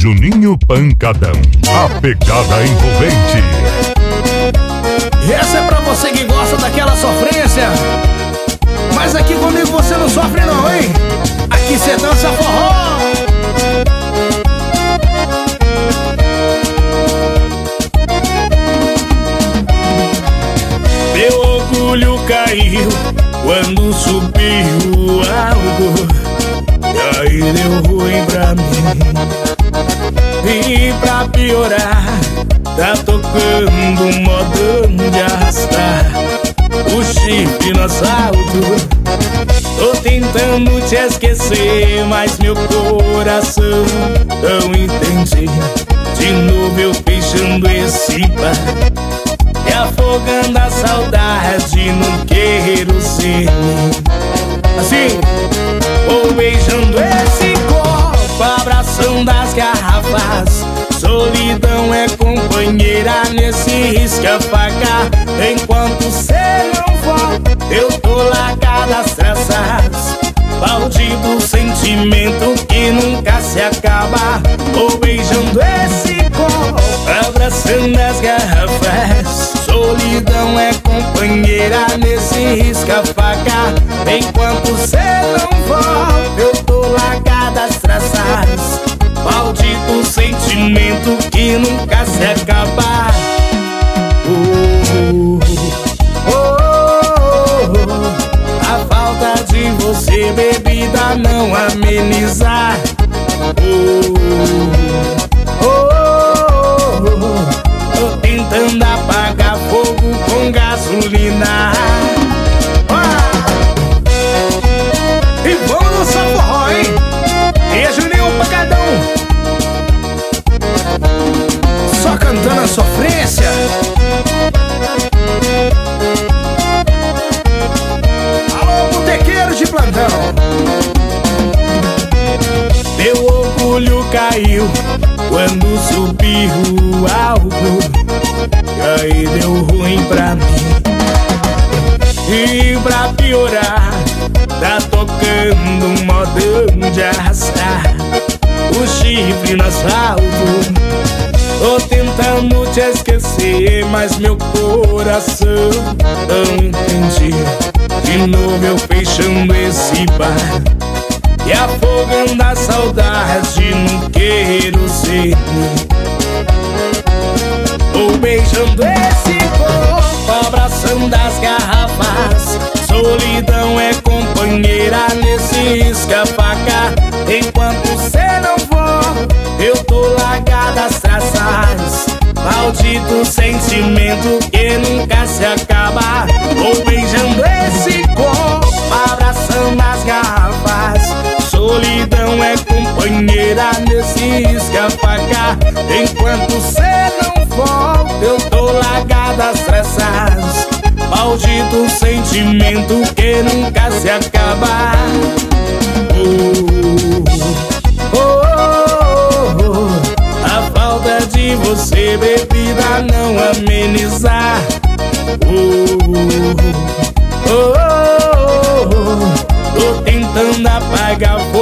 Juninho Pancadão, a pegada envolvente. Essa é pra você que gosta daquela sofrência. Mas aqui comigo você não sofre não, hein? Aqui cê dança forró. Meu orgulho caiu quando subiu algo, e aí deu ruim pra mim. E pra piorar, tá tocando modão de arrastar o chifre no asfalto. Tô tentando te esquecer, mas meu coração não entende. De novo eu fechando esse bar e afogando a saudade no querosene. Assim, vou beijando esse copo, abraçando as garrafas. Solidão é companheira nesse risca-faca. Enquanto cê não for, eu tô largado às traças. Balde do sentimento que nunca se acaba. Vou beijando esse copo, abraçando as garrafas. Solidão é companheira nesse risca-faca. Enquanto cê não for, eu tô largado às traças. Balde do sentimento que nunca se acaba. A falta de você, bebida, não amenizar. Tô tentando apagar fogo com gasolina. E vamos dançar forró, hein? E é Juninho Pancadão, só cantando a sofrência. Alô, botequeiro de plantão. Meu orgulho caiu quando subiu algo, e aí deu ruim pra mim. E pra piorar, tá tocando modão de arrastar o chifre no asfalto. Tô tentando te esquecer, mas meu coração não entende. De novo eu fechando esse bar e afogando a saudade no querosene. Vou beijando esse corpo, abraçando as garrafas. Solidão é companheira nesse risca-faca. Enquanto cê não for, eu tô largado às traças. Maldito sentimento que nunca se acaba. Vou beijando esse corpo, abraçando as garrafas. Solidão é companheira nesse risca-faca. Enquanto cê não for, eu tô largado às traças. Maldito sentimento que nunca se acaba. A falta de você, bebida, não amenizar. Tô tentando apagar fogo